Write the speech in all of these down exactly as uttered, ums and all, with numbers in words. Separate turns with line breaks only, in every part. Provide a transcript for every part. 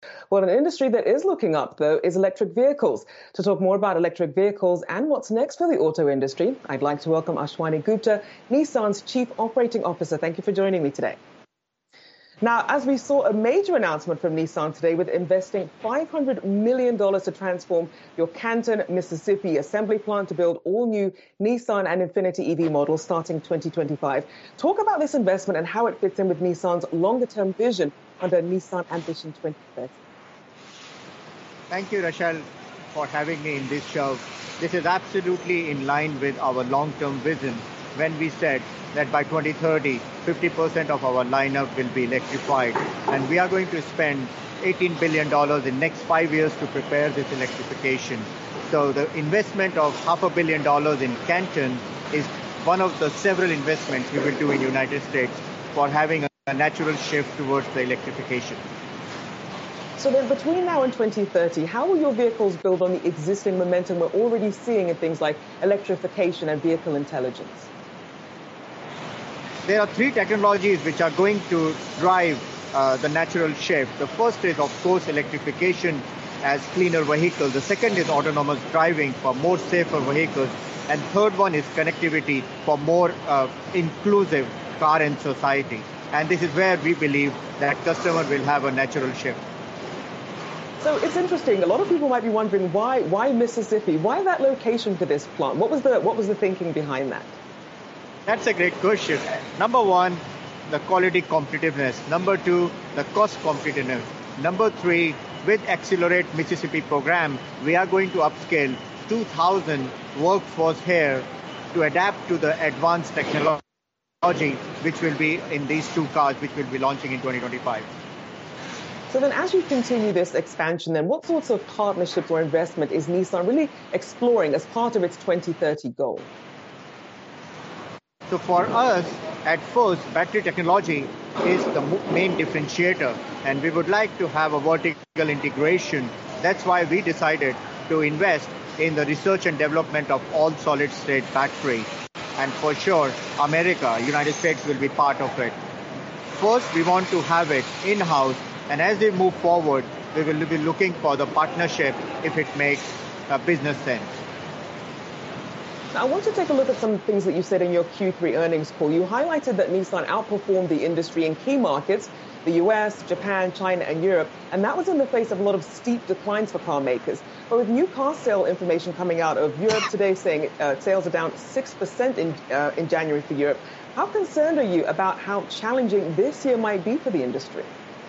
Well, an industry that is looking up, though, is electric vehicles. To talk more about electric vehicles and what's next for the auto industry, I'd like to welcome Ashwani Gupta, Nissan's Chief Operating Officer. Thank you for joining me today. Now, as we saw a major announcement from Nissan today with investing five hundred million dollars to transform your Canton, Mississippi assembly plant to build all new Nissan and Infiniti E V models starting twenty twenty-five. Talk about this investment and how it fits in with Nissan's longer term vision under Nissan Ambition twenty thirty.
Thank you, Rachel, for having me in this show. This is absolutely in line with our long-term vision when we said that by twenty thirty, fifty percent of our lineup will be electrified. And we are going to spend eighteen billion dollars in next five years to prepare this electrification. So the investment of half a billion dollars in Canton is one of the several investments we will do in the United States for having a natural shift towards the electrification.
So then between now and twenty thirty, how will your vehicles build on the existing momentum we're already seeing in things like electrification and vehicle intelligence?
There are three technologies which are going to drive uh, the natural shift. The first is, of course, electrification as cleaner vehicles. The second is autonomous driving for more safer vehicles. And third one is connectivity for more uh, inclusive car and society. And this is where we believe that customer will have a natural shift.
So it's interesting. A lot of people might be wondering why why Mississippi? Why that location for this plant? What was the what was the thinking behind that?
That's a great question. Number one, the quality competitiveness. Number two, the cost competitiveness. Number three, with Accelerate Mississippi program, we are going to upscale two thousand workforce here to adapt to the advanced technology which will be in these two cars which will be launching in twenty twenty-five.
So then as you continue this expansion, then what sorts of partnerships or investment is Nissan really exploring as part of its twenty thirty goal?
So for us, at first, battery technology is the main differentiator, and we would like to have a vertical integration. That's why we decided to invest in the research and development of all solid-state battery. And for sure, America, United States will be part of it. First, we want to have it in-house, and as we move forward, we will be looking for the partnership if it makes uh, business sense.
Now, I want to take a look at some things that you said in your Q three earnings call. You highlighted that Nissan outperformed the industry in key markets, the U S, Japan, China, and Europe, and that was in the face of a lot of steep declines for car makers. But with new car sale information coming out of Europe today saying uh, sales are down six percent in, uh, in January for Europe, how concerned are you about how challenging this year might be for the industry?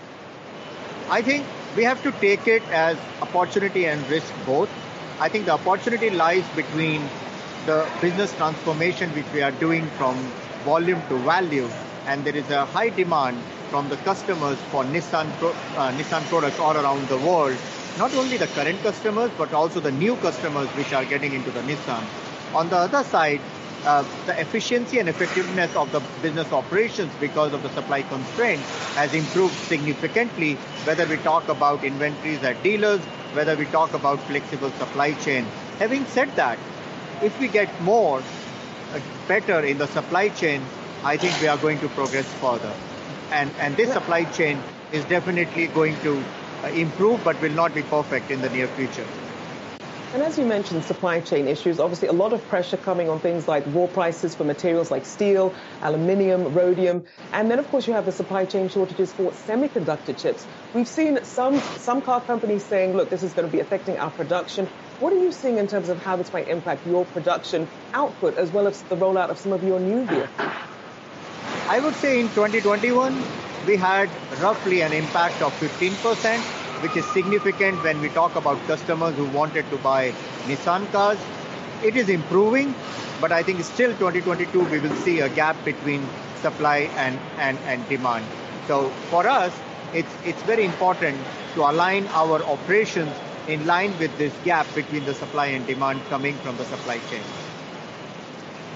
I think we have to take it as opportunity and risk both. I think the opportunity lies between the business transformation which we are doing from volume to value, and there is a high demand from the customers for Nissan, pro, uh, Nissan products all around the world. Not only the current customers, but also the new customers which are getting into the Nissan. On the other side, uh, the efficiency and effectiveness of the business operations because of the supply constraint has improved significantly, whether we talk about inventories at dealers, whether we talk about flexible supply chain. Having said that, if we get more, uh, better in the supply chain, I think we are going to progress further. And, and this supply chain is definitely going to uh, improve, but will not be perfect in the near future.
And as you mentioned, supply chain issues, obviously a lot of pressure coming on things like raw prices for materials like steel, aluminium, rhodium. And then, of course, you have the supply chain shortages for semiconductor chips. We've seen some, some car companies saying, look, this is going to be affecting our production. What are you seeing in terms of how this might impact your production output as well as the rollout of some of your new vehicles?
I would say in twenty twenty-one, we had roughly an impact of fifteen percent, which is significant when we talk about customers who wanted to buy Nissan cars. It is improving, but I think still twenty twenty-two, we will see a gap between supply and, and, and demand. So for us, it's, it's very important to align our operations in line with this gap between the supply and demand coming from the supply chain.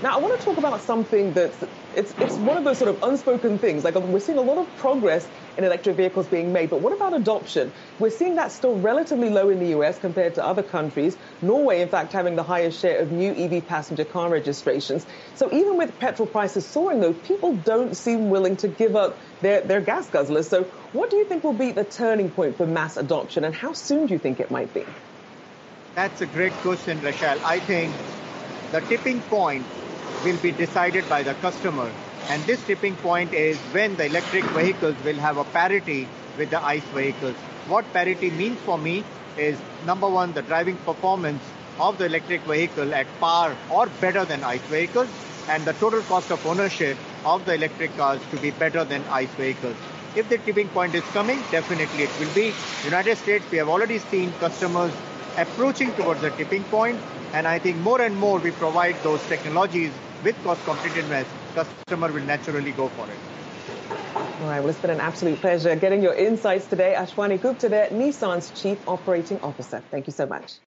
Now, I want to talk about something that's it's it's one of those sort of unspoken things. Like we're seeing a lot of progress in electric vehicles being made, but what about adoption? We're seeing that still relatively low in the U S compared to other countries. Norway, in fact, having the highest share of new E V passenger car registrations. So even with petrol prices soaring, though, people don't seem willing to give up their, their gas guzzlers. So what do you think will be the turning point for mass adoption, and how soon do you think it might be?
That's a great question, Rachel. I think the tipping point will be decided by the customer. And this tipping point is when the electric vehicles will have a parity with the ICE vehicles. What parity means for me is, number one, the driving performance of the electric vehicle at par or better than ICE vehicles, and the total cost of ownership of the electric cars to be better than ICE vehicles. If the tipping point is coming, definitely it will be. United States, we have already seen customers approaching towards the tipping point, and I think more and more we provide those technologies with cost competitiveness, customer will naturally go for it.
All right, well, it's been an absolute pleasure getting your insights today. Ashwani Gupta there, Nissan's Chief Operating Officer. Thank you so much.